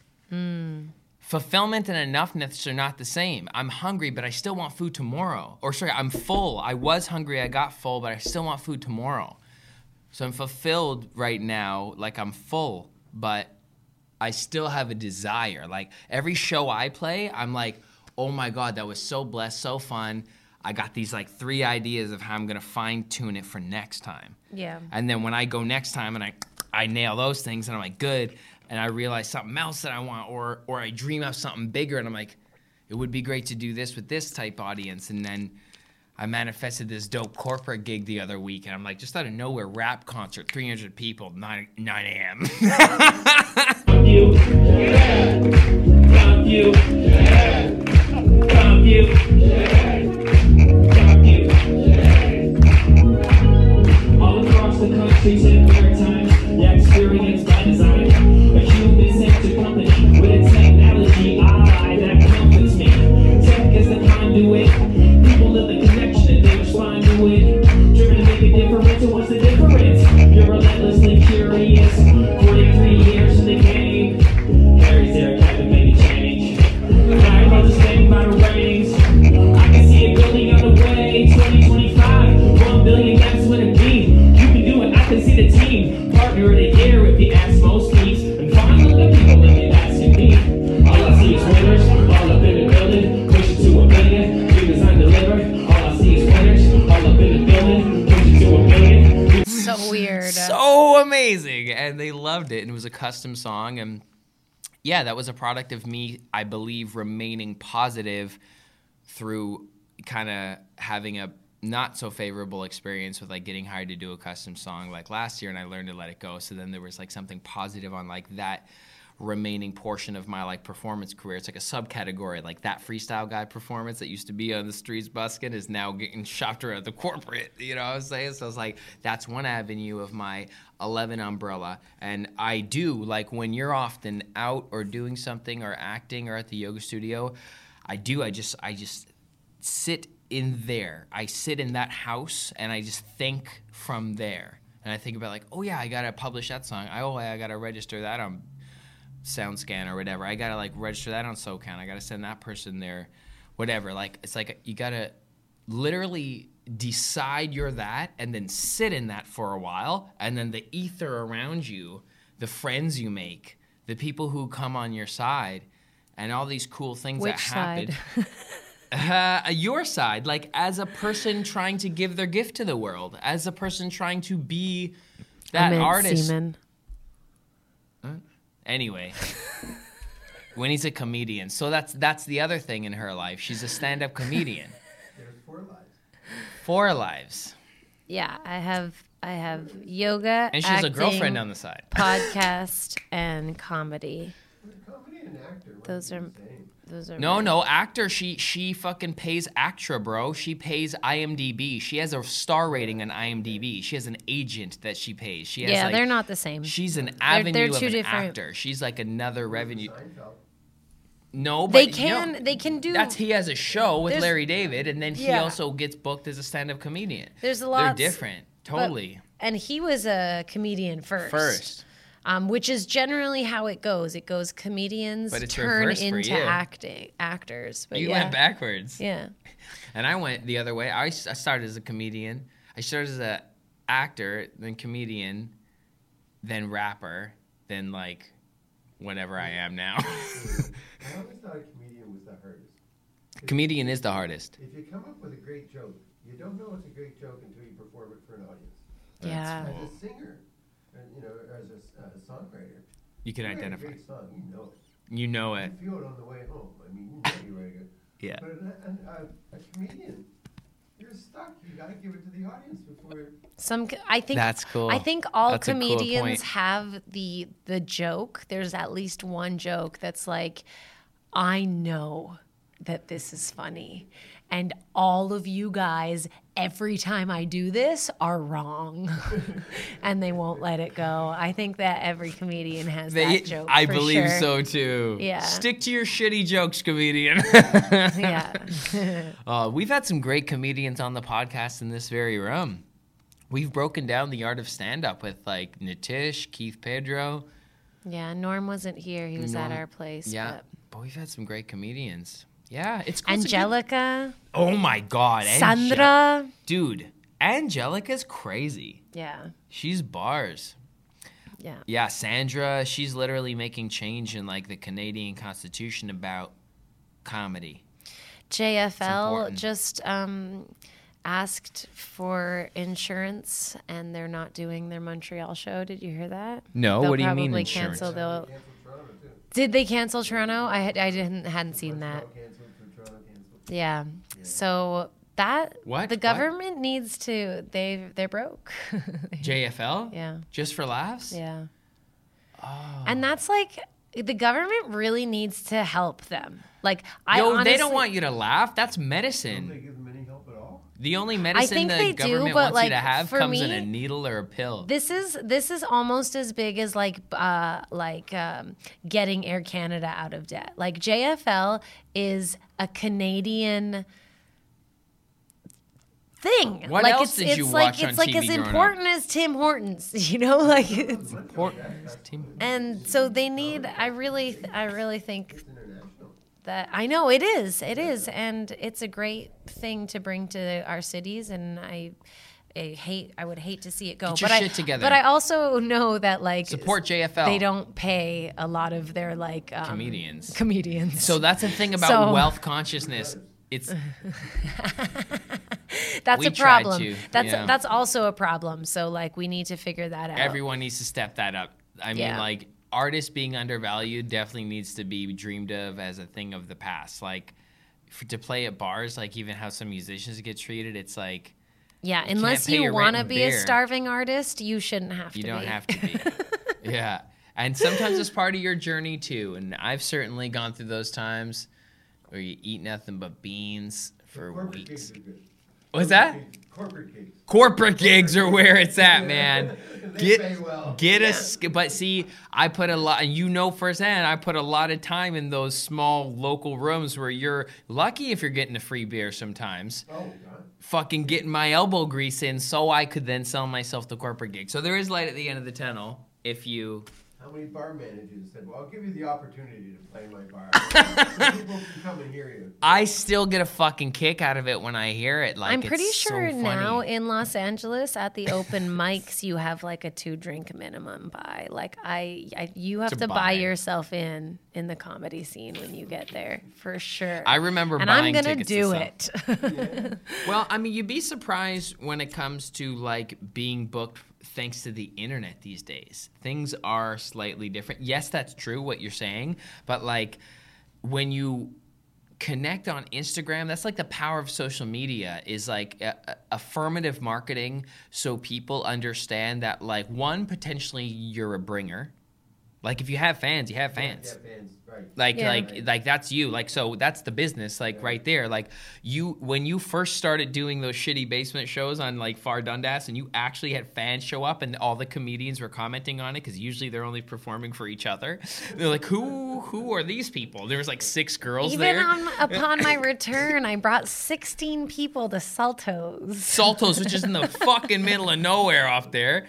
Fulfillment and enoughness are not the same. I'm hungry, but I still want food tomorrow. Or sorry, I'm full. I was hungry, I got full, but I still want food tomorrow. So I'm fulfilled right now, like I'm full, but I still have a desire. Like every show I play, I'm like, oh my God, that was so blessed, so fun. I got these like 3 ideas of how I'm gonna fine tune it for next time. Yeah. And then when I go next time and I nail those things and I'm like, good, and I realize something else that I want, or I dream of something bigger and I'm like, it would be great to do this with this type audience. And then I manifested this dope corporate gig the other week, and I'm like, just out of nowhere, rap concert, 300 people, 9 a.m. You, yeah. Love you, yeah. Love you, yeah. Love you, yeah. All across the country, and maritime, the experience by design. A human-centered company with a technology eye that comforts me. Tech is the conduit. People live the connection and they respond to it. Driven to make a difference, and what's the difference? You're relentlessly curious. 43 years in the game. Harry's there, captivating change. I love this thing by the rings. I can see it building on the way. 2025, 1 billion gaps with a beam. You can do it, I can see the team. Partner of the year if you ask most needs. And finally, the people that been asking me. All I see is winners, all up in the building. Push it to a billion, do design deliver. All I see is winners, all up in the building. Push it to a billion. So weird. So amazing. And they loved it. And it was a custom song. And yeah, that was a product of me, I believe, remaining positive through kind of having a not so favorable experience with like getting hired to do a custom song like last year, and I learned to let it go. So then there was like something positive on like that remaining portion of my like performance career. It's like a subcategory, like that freestyle guy performance that used to be on the streets busking is now getting shopped around the corporate. You know what I'm saying? So it's like that's one avenue of my 11 umbrella. And I do, like when you're often out or doing something or acting or at the yoga studio, I just sit in there. I sit in that house and I just think from there. And I think about like, oh yeah, I gotta publish that song. I gotta register that on SoundScan or whatever. I gotta like register that on SoCount. I gotta send that person there, whatever. Like it's like you gotta literally decide you're that and then sit in that for a while, and then the ether around you, the friends you make, the people who come on your side, and all these cool things Which that happen. side? Your side, like as a person trying to give their gift to the world, as a person trying to be that I meant artist. semen. Anyway, Winnie's a comedian, so that's the other thing in her life. She's a stand-up comedian. There's 4 lives. 4 lives, Yeah, I have yoga, and she has a acting, girlfriend on the side. podcast, and comedy. But a comedy and actor. might Those be are- the same. Those are No, actor. She fucking pays Actra, bro. She pays IMDb. She has a star rating on IMDb. She has an agent that she pays. She has Yeah, like, they're not the same. She's an they're avenue two of an different- actor. She's like another revenue. Seinfeld. No, but They you can know, they can do. That's he has a show with There's- Larry David, and then he Yeah. also gets booked as a stand-up comedian. There's a They're lot. different, totally. And he was a comedian first. Which is generally how it goes. It goes comedians But it's turn reversed for into you. actors. But You yeah. went backwards. Yeah. And I went the other way. I started as a comedian. I started as an actor, then comedian, then rapper, then like whatever I am now. I always thought a comedian was the hardest. Comedian is the hardest. If you come up with a great joke, you don't know it's a great joke until you perform it for an audience. Yeah. As a singer, and as a songwriter, You can you write a identify. great song, you know it. You know it. You feel it on the way home. I mean, you know you write it. Yeah. But a comedian, you're stuck. You got to give it to the audience before. I think That's cool. I think all That's a cool comedians point. have the joke. There's at least one joke that's like, I know that this is funny, and all of you guys, every time I do this, are wrong, and they won't let it go. I think that every comedian has that joke. I for believe sure. so too. Yeah. Stick to your shitty jokes, comedian. Yeah. We've had some great comedians on the podcast in this very room. We've broken down the art of stand-up with like Nitish, Keith Pedro. Yeah, Norm wasn't here. He was at Norm- our place. Yeah, but we've had some great comedians. Yeah, it's But cool. Angelica, Oh my God, Sandra. dude, Angelica's crazy. Yeah. She's bars. Yeah. Yeah, Sandra, she's literally making change in like the Canadian Constitution about comedy. JFL important. just asked for insurance, and they're not doing their Montreal show. Did you hear that? No, They'll what do you mean probably insurance? cancel. They'll, Cancel Toronto too. did they cancel Toronto? I hadn't seen that. Montreal canceled, Toronto canceled. Yeah. So that What? the What? government needs to. They're broke. JFL? Yeah. Just for laughs? Yeah. Oh. And that's like the government really needs to help them. Like I Yo, honestly, they don't want you to laugh. That's Don't they medicine. give them any help at all? The only medicine think the they do, government but, wants you to like, have for comes in me, a needle or a pill. This is almost as big as getting Air Canada out of debt. Like JFL is a Canadian thing. What like else did you watch on it's like TV as growing up? important as Tim Hortons, you know, like it's, Team- and so they need I really think It's international. that I know it is, and it's a great thing to bring to our cities, and I would hate to see it go. Get your but shit together. But I also know that like Support JFL. they don't pay a lot of their like Comedians. Comedians. So that's the thing about So- wealth consciousness. It's that's we a tried problem. to, That's yeah. that's also a problem. So like we need to figure that out. everyone needs to step that up. I mean, Yeah. like artists being undervalued definitely needs to be dreamed of as a thing of the past. Like to play at bars, like even how some musicians get treated, it's like Yeah, can't unless pay you your rent want to and be a beer. starving artist, you shouldn't have you to don't be. have to be. Yeah. And sometimes it's part of your journey too. And I've certainly gone through those times where you eat nothing but beans for Corporate weeks. gigs are good. What's that? Corporate gigs. Corporate gigs are where it's at, man. They pay well. Get us, but see, I put a lot, and you know firsthand, I put a lot of time in those small local rooms where you're lucky if you're getting a free beer sometimes. Oh, God. Fucking getting my elbow grease in so I could then sell myself the corporate gig. So there is light at the end of the tunnel if you. How many bar managers said, well, I'll give you the opportunity to play my bar. People can come and hear you. I still get a fucking kick out of it when I hear it. Like, I'm pretty it's sure so now funny. in Los Angeles at the open mics you have like a 2-drink minimum buy. Like you have To to buy buy. yourself in the comedy scene when you get there for sure. I remember and buying I'm gonna tickets to do some. it. Well, I mean, you'd be surprised when it comes to like being booked thanks to the internet these days. Things are slightly different. Yes, that's true what you're saying, but like when you connect on Instagram, that's like the power of social media is like affirmative marketing so people understand that like one, potentially you're a bringer. Like if you have fans, you have fans. Yeah, fans, right. Like, Yeah. like that's you. Like, so that's the business, like right there. Like when you first started doing those shitty basement shows on like Far Dundas and you actually had fans show up and all the comedians were commenting on it because usually they're only performing for each other. They're like, who are these people? There was like 6 girls Even there. upon my return, I brought 16 people to Saltos. Saltos, which is in the fucking middle of nowhere off there.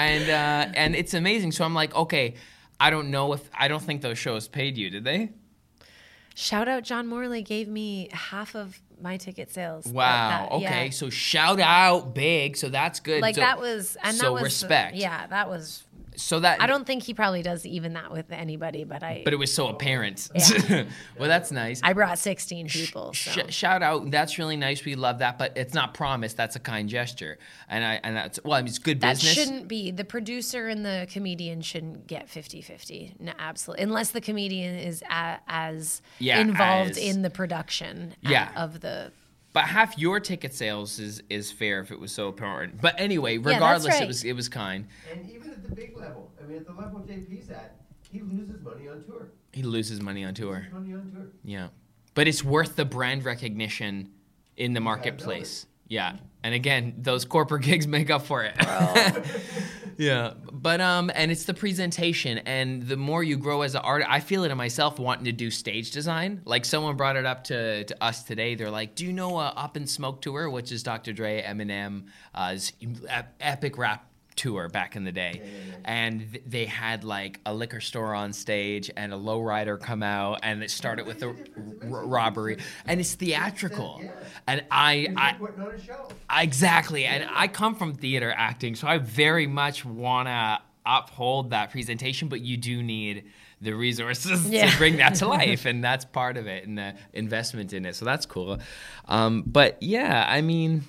And it's amazing. So I'm like, okay, I don't think those shows paid you, did they? Shout out John Morley gave me half of my ticket sales. Wow. Okay. Yeah. So shout out big. So that's good. Like so, that was, and so that was respect. Yeah, that was. So that I don't think he probably does even that with anybody, but But it was so apparent. Yeah. Well, that's nice. I brought 16 people. So. Shout out. That's really nice. We love that. But it's not promised. That's a kind gesture. And that's, well, I mean, it's good That business. shouldn't be. The producer and the comedian shouldn't get 50-50. No, absolutely. Unless the comedian is as Yeah, involved as- in the production Yeah. of the. But half your ticket sales is fair if it was so apparent. But anyway, that's regardless, right. it was kind. And even at the big level, I mean, at the level JP's at, he loses money on tour. He loses money on tour. Loses money on tour. Yeah. But it's worth the brand recognition in the marketplace. Yeah. And again, those corporate gigs make up for it. Yeah. But and it's the presentation, and the more you grow as an artist, I feel it in myself wanting to do stage design. Like someone brought it up to us today. They're like, "Do you know Up in Smoke tour, which is Dr. Dre, Eminem, epic rap tour back in the day?" And they had like a liquor store on stage and a lowrider come out, and it started with a robbery, and it's theatrical. Yeah. And You're putting on a show. exactly, and I come from theater acting, so I very much wanna uphold that presentation, but you do need the resources Yeah. to bring that to life, and that's part of it, and the investment in it. So that's cool. But yeah, I mean,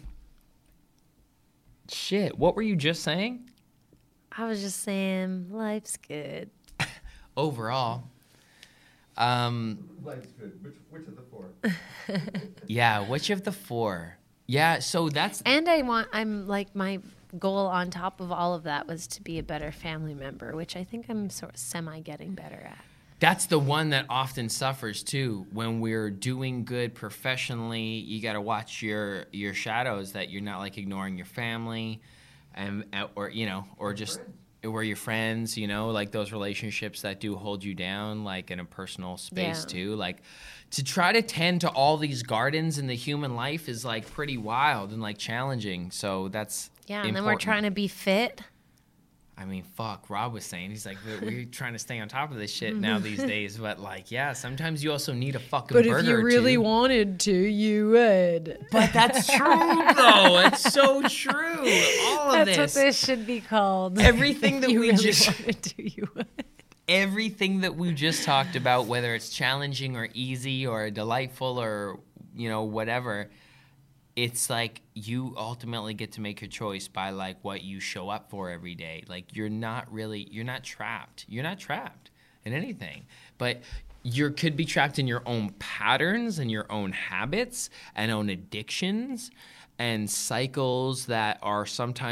shit. What were you just saying? I was just saying, life's good. Overall, Life's good. Which of the 4? yeah. Which of the 4? Yeah. So that's And I'm like, my goal on top of all of that was to be a better family member, which I think I'm sort of semi getting better at. That's the one that often suffers too. When we're doing good professionally, you got to watch your shadows, that you're not like ignoring your family, and or just or your friends, like those relationships that do hold you down, like in a personal space Yeah. too. Like to try to tend to all these gardens in the human life is like pretty wild and like challenging. So that's Yeah, and then we're important. trying to be fit. I mean, fuck, Rob was saying, he's like, we're trying to stay on top of this shit now these days. But like, yeah, sometimes you also need a fucking burger or two. wanted to, you would. But that's true, though. It's so true. All of That's what this should be called. Everything that You we really just- wanted to, you would. everything that we just talked about, whether it's challenging or easy or delightful or, whatever, it's like you ultimately get to make your choice by like what you show up for every day. Like you're not trapped. You're not trapped in anything. But you could be trapped in your own patterns and your own habits and own addictions and cycles that are sometimes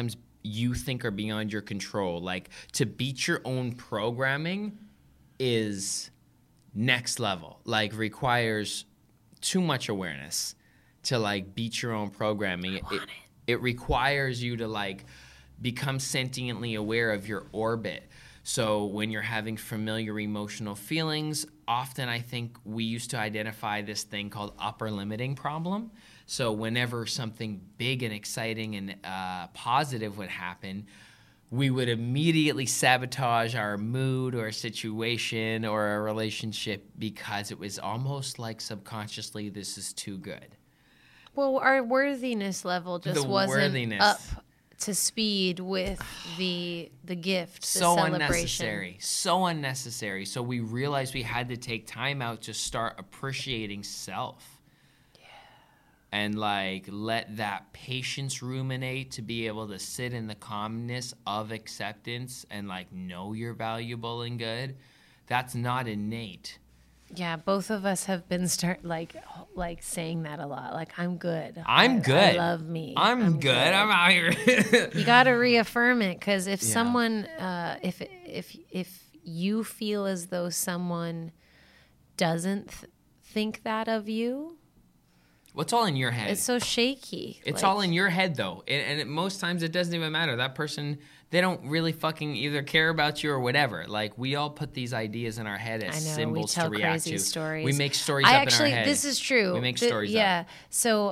you think are beyond your control. Like, to beat your own programming is next level. Like, requires too much awareness to like beat your own programming. It requires you to like become sentiently aware of your orbit. So when you're having familiar emotional feelings, often I think we used to identify this thing called upper limiting problem. So whenever something big and exciting and positive would happen, we would immediately sabotage our mood or a situation or a relationship because it was almost like subconsciously, this is too good. Well, our worthiness level just The wasn't worthiness. up to speed with the gift, the So celebration. unnecessary. So unnecessary. So we realized we had to take time out to start appreciating self. And like let that patience ruminate, to be able to sit in the calmness of acceptance and like know you're valuable and good. That's not innate. Yeah, both of us have been like saying that a lot. Like, I'm good. I'm I good. love me. I'm good. I'm out here. You got to reaffirm it, because if Yeah. someone, if you feel as though someone doesn't think that of you, What's all in your head? it's so shaky. It's Like, all in your head, though. And most times it doesn't even matter. That person, they don't really fucking either care about you or whatever. Like, we all put these ideas in our head as I know, symbols we tell to react crazy to. stories. We make stories I up actually, in our head. this is true. We make stories yeah. up. So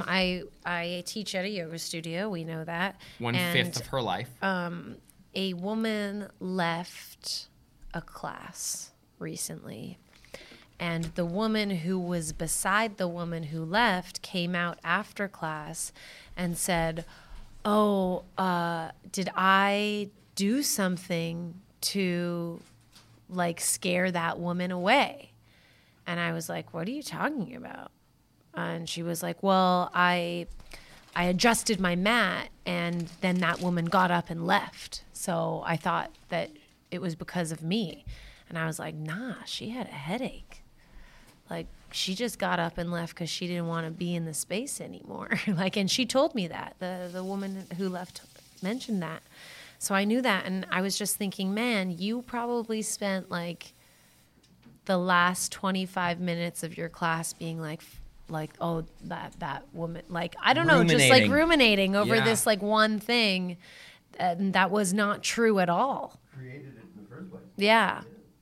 I teach at a yoga studio. We know that. 1/5 of her life. A woman left a class recently, and the woman who was beside the woman who left came out after class and said, "Oh, did I do something to like scare that woman away?" And I was like, "What are you talking about?" And she was like, "Well, I adjusted my mat, and then that woman got up and left. So I thought that it was because of me." And I was like, "Nah, she had a headache. Like, she just got up and left because she didn't want to be in the space anymore." Like, and she told me that. The woman who left mentioned that. So I knew that, and I was just thinking, man, you probably spent like the last 25 minutes of your class being like, oh, that woman, like, I don't know, just like ruminating over Yeah. this like one thing, and that was not true at all. Created it in the first place. Yeah.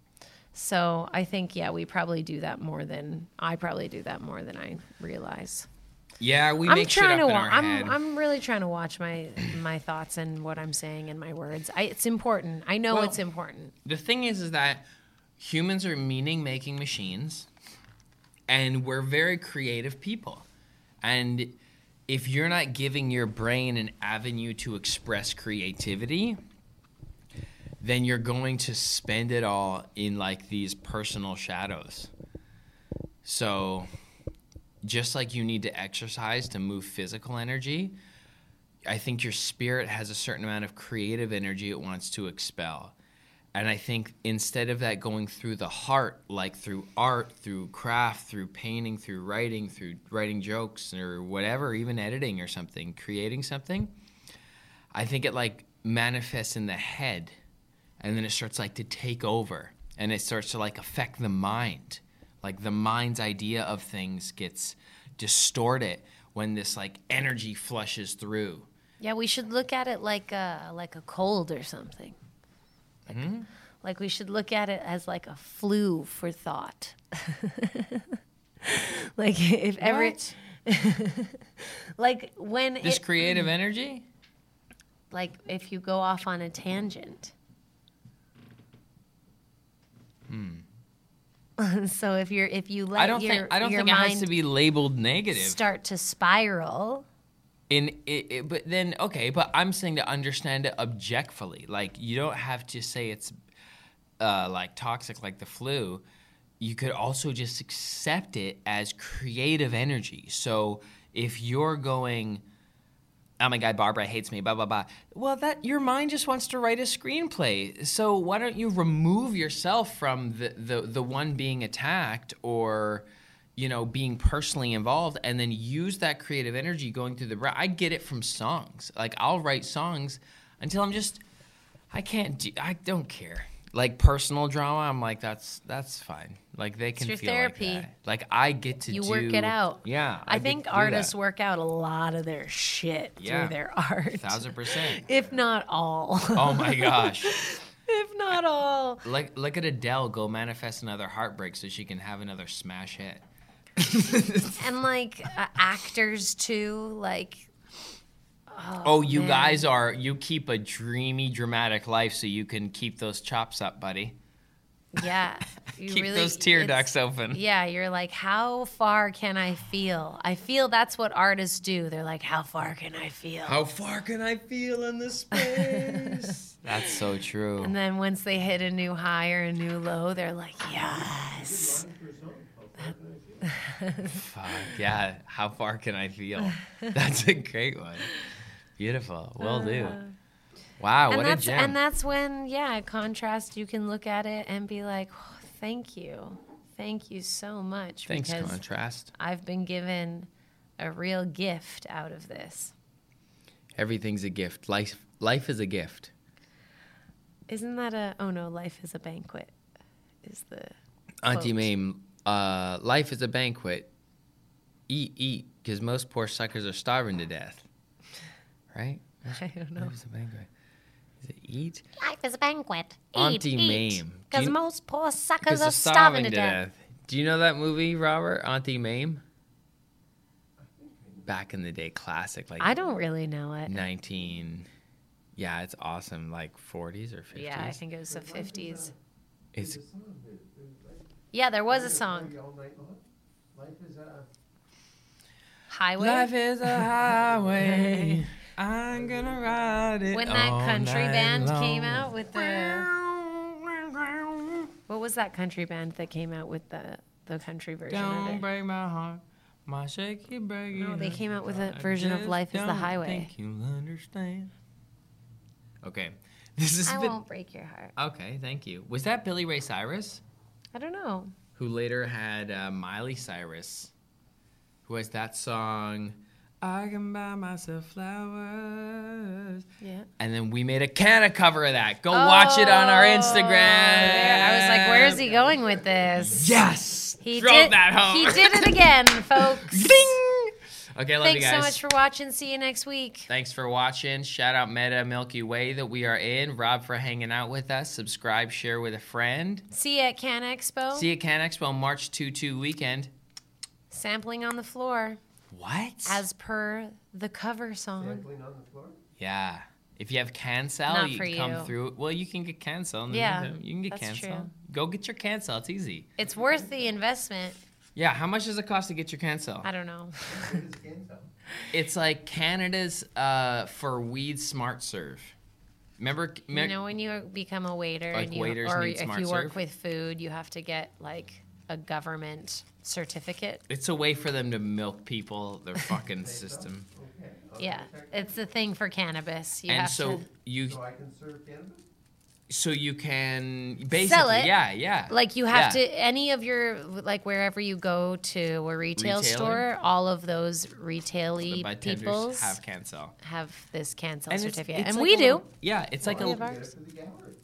So I think, yeah, I probably do that more than I realize. Yeah, we I'm make shit up trying to. in our head. I'm really trying to watch my thoughts and what I'm saying and my words. It's important. I know Well, it's important. The thing is that humans are meaning-making machines, and we're very creative people. And if you're not giving your brain an avenue to express creativity, then you're going to spend it all in like these personal shadows. So just like you need to exercise to move physical energy, I think your spirit has a certain amount of creative energy it wants to expel. And I think instead of that going through the heart, like through art, through craft, through painting, through writing jokes or whatever, even editing or something, creating something, I think it like manifests in the head, and then it starts like to take over, and it starts to like affect the mind. Like the mind's idea of things gets distorted when this like energy flushes through. Yeah, we should look at it like a cold or something. Like we should look at it as like a flu for thought. Like if ever, like when This creative energy? like if you go off on a tangent. So if you let I don't your think it mind has to be labeled negative. start to spiral. But then okay, but I'm saying to understand it objectively. Like you don't have to say it's like toxic like the flu. You could also just accept it as creative energy. So if you're going, "Oh my God, Barbara hates me, blah, blah, blah." Well, that your mind just wants to write a screenplay. So why don't you remove yourself from the one being attacked or, you know, being personally involved, and then use that creative energy going through the brain. I get it from songs. Like I'll write songs. until I don't care. Like personal drama, I'm like, that's fine. Like they can your feel therapy. like that. Like I get to You do. work it out. Yeah. I get think to do artists that. work out a lot of their shit Yeah. through their art. 1000%. If not all. Oh my gosh. If not all. Like look at Adele go manifest another heartbreak so she can have another smash hit. And like actors too, like. Oh, you man. guys you keep a dreamy, dramatic life so you can keep those chops up, buddy. Yeah. You Keep really, those tear it's- ducts open. Yeah, you're like, how far can I feel? I feel that's what artists do. They're like, how far can I feel? How far can I feel in this space? That's so true. And then once they hit a new high or a new low, they're like, yes. Fuck, yeah. How far can I feel? That's a great one. Beautiful. Will do. Wow, And what a that's gem. and that's when, yeah, contrast, you can look at it and be like, oh, thank you. Thank you so much. Thanks, because contrast. I've been given a real gift out of this. Everything's a gift. Life is a gift. Isn't that oh no, life is a banquet is the Auntie quote. Mame, life is a banquet. Eat, because most poor suckers are starving to death. Right? I don't know. Life is a banquet. Is it eat? Life is a banquet. Auntie Mame. Do Because you- most poor suckers Because are they're starving to death. Do you know that movie, Robert? Auntie Mame? Back in the day, classic. Like I don't really know it. 19. Yeah, it's awesome. Like 40s or 50s. Yeah, I think it was the 50s. It's Yeah, there was a song. All night long. Life is a. Highway. Life is a highway. I'm gonna ride it. When that all country night band long. came out with the. What was that country band that came out with the country version of Don't it? break my heart. My shaky break. No, they came out with a version of Life is the Highway. Think you'll understand. Okay. This is I won't break your heart. Okay, thank you. Was that Billy Ray Cyrus? I don't know. Who later had Miley Cyrus, who has that song, I can buy myself flowers. Yeah. And then we made a Canna cover of that. Go watch it on our Instagram. Yeah, I was like, where is he going with this? Yes! He Drove did that home. He did it again, folks. Ding! Okay, love you Thanks guys. so much for watching. See you next week. Thanks for watching. Shout out Meta Milky Way that we are in. Rob for hanging out with us. Subscribe, share with a friend. See you at Can Expo. See you at Can Expo March 2 weekend. Sampling on the floor, What? as per the cover song. Sampling on the floor? Yeah. If you have cancel, Not you for can come you. through. Well, you can get cancel. in the Yeah, meantime. You can get that's cancel. true. Go get your cancel. It's easy. It's worth the investment. Yeah. How much does it cost to get your cancel? I don't know. What is Cancel? It's like Canada's for weed smart serve. Remember? You know, when you become a waiter, Like and you, waiters or need if Smart you work Serve? with food, you have to get like a government certificate. It's a way for them to milk people, their fucking system. Okay. I'll Yeah, check. it's the thing for cannabis. You And have so to, you, So I can serve cannabis? so you can basically, Sell it. yeah. like you have Yeah. to any of your like wherever you go to a retail Retailer? store, all of those retail-y The peoples bartenders have cancel. have this cancel And it's- certificate, it's and like we a do. little- Yeah, it's like Well, a I have just ours. get it for the gallery.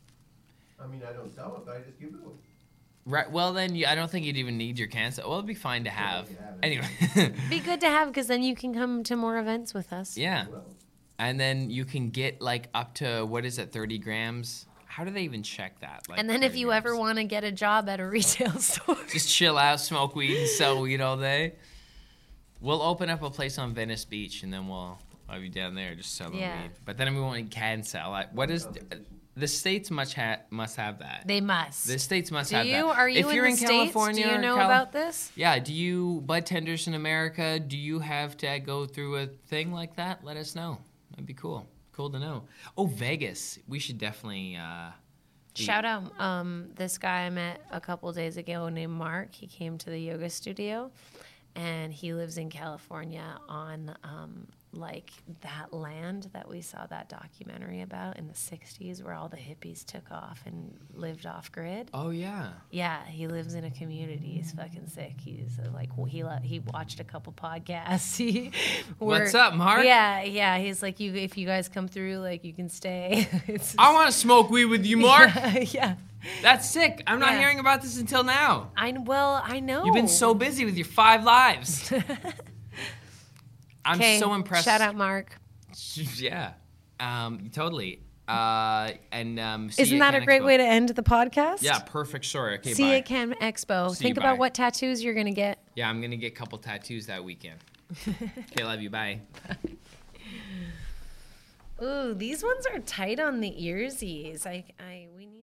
I mean, I don't sell it, but I just give it to them. right. Well, then I don't think you'd even need your cancel. Well, it'd be fine to have. you have it. Anyway, Be good to have because then you can come to more events with us. yeah. Well, And then you can get like up to what is it, 30 grams? How do they even check that? Like And then if 30 you ever grams. want to get a job at a retail store, just chill out, smoke weed, and sell weed all day, we'll open up a place on Venice Beach, and then I'll be down there just selling Yeah. weed. But then we won't can sell. What is the states must have that? they must. The states must Do have you? that. Are you if you're in in the States? California, Do you or know about this? Yeah. Do you bud tenders in America? Do you have to go through a thing like that? Let us know. That'd be cool. Cool to know. Oh, Vegas. We should definitely. Shout out this guy I met a couple days ago named Mark. He came to the yoga studio, and he lives in California on like that land that we saw that documentary about in the 60s where all the hippies took off and lived off grid. Oh yeah. Yeah, he lives in a community. He's fucking sick. He's like, he watched a couple podcasts. What's up, Mark? Yeah. He's like, if you guys come through, like, you can stay. I want to smoke weed with you, Mark. Yeah. That's sick. I'm not Yeah. hearing about this until now. I know. You've been so busy with your 5 lives. I'm 'Kay, so impressed. Shout out, Mark. Yeah, totally. See Isn't you that at a great Can way Expo. to end the podcast? Yeah, perfect story. Okay, See bye. you at Can Expo. See Think you, about bye. what tattoos you're gonna get. Yeah, I'm gonna get a couple tattoos that weekend. Okay, love you. Bye. Ooh, these ones are tight on the earsies. We need.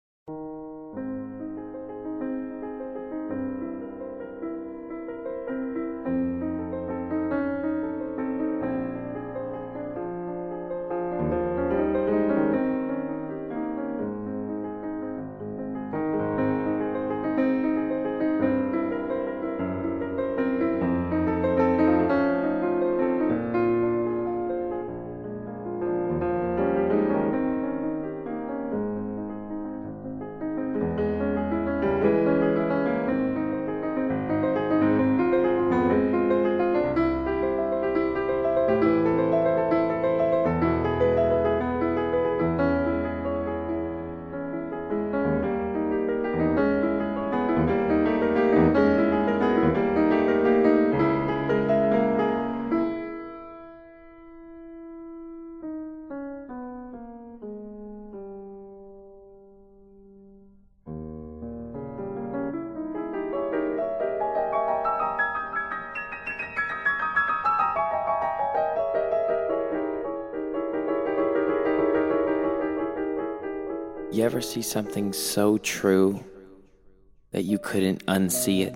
You ever see something so true that you couldn't unsee it?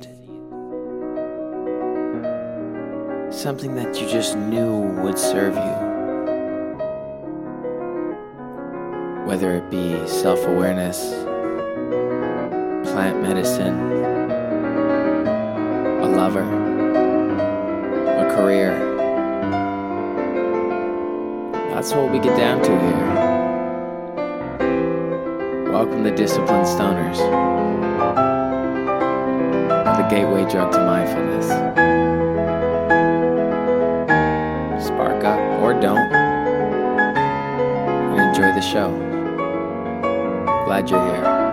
Something that you just knew would serve you. Whether it be self-awareness, plant medicine, a lover, a career. That's what we get down to here. Welcome to Disciplined Stoners, the gateway drug to mindfulness. Spark up or don't, and enjoy the show. Glad you're here.